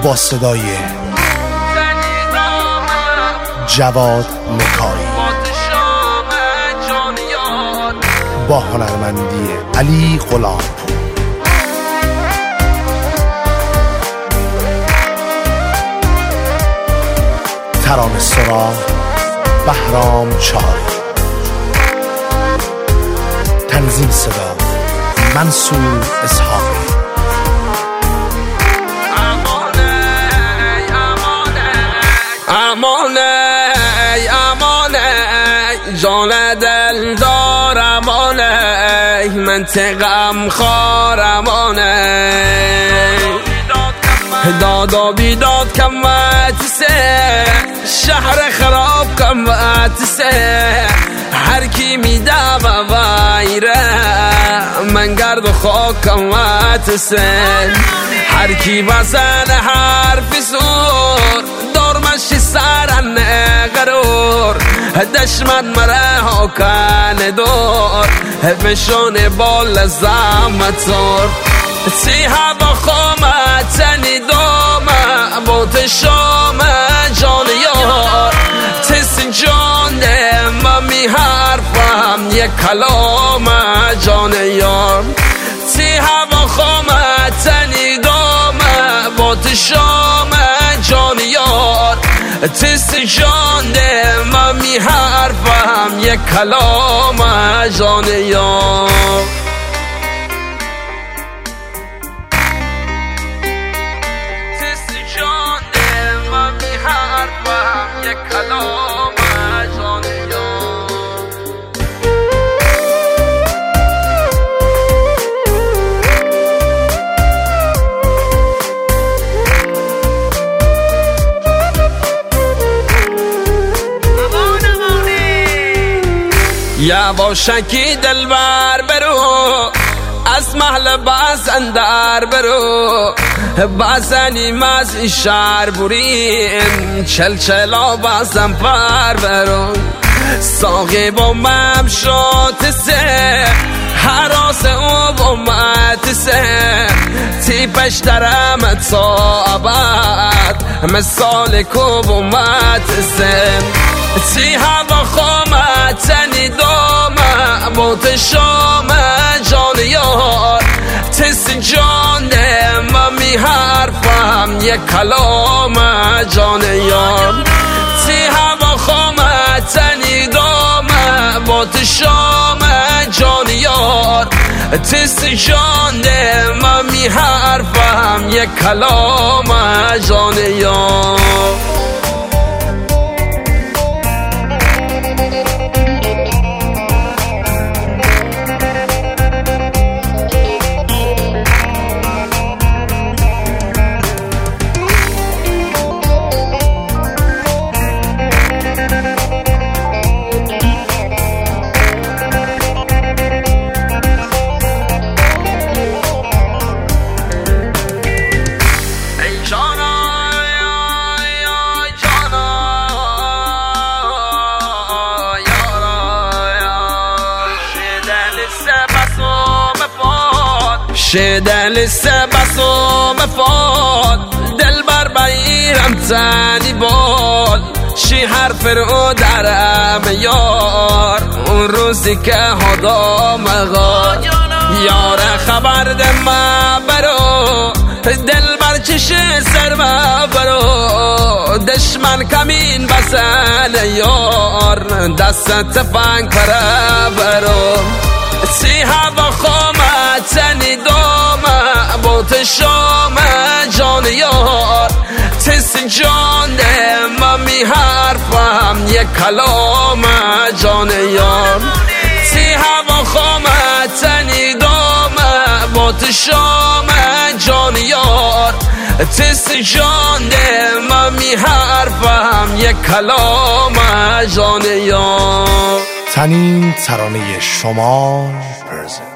با صدای جواد مکاری با هنرمندی علی غلامپور. ترانه سرا بهرام چاری. تنظیم صدا منصور اسحاقی. امانه جان دل دار، امانه منطقم خار، امانه داد و بیداد کمت سه، شهر خراب کمت سه، هر کی میده و وایره من گرد و خاک کمت سه، هر کی بزن حرف زور دارمش سرن غرور، دشمن مره ها کن دور بشون بال زمت زور، سیها با خامت تنی دومه بوت شام جان یار، تسین جان من می حرفم یک کلام جان یار، سیها با خامت تنی دومه بوت شام جان یار، تسین جان من می حرفم یک کلام جان یار. کلام جان یا باشکی دلبر برو، از محل بازن در برو، بازنیم از این شهر بریم، چلچلا بازم پر برو، ساقی با ممشات سه، حراس او با مت تیپش درمت صابت مثال کو با مت تی هوا خامت تنی دومه بوت شام جان یار، تسین جان من می حرفم یک کلام جان یار، تی هوا خامت تنی دومه بوت شام جان یار، تسین جان من می حرفم یک کلام جان یار. شدل سبس و مفاد دل بر بیرم تنی بال، شی حرف رو درم یار، اون روزی که هدا مغاد یار خبر دم برو، دل بر چش سر برو، دشمن کمین بسن یار، دست تفنگ پر برو، سی هوا خامت تنی دومه بوت شام جان یار، تسین جان من می حرفم یک کلام جان یار، سی هوا خامت تنی دومه بوت شام جان یار، تسین جان من می حرفم یک کلام جان یار. تنین ترانه شما پرزنت.